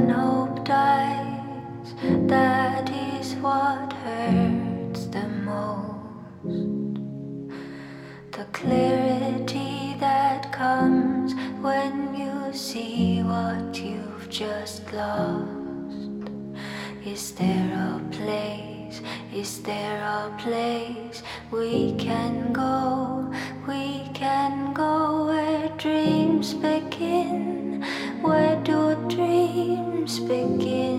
when hope dies, that is what hurts the most. The clarity that comes when you see what you've just lost. Is there a place? Is there a place we can go? We can go where dreams begin. Where do dreams begin?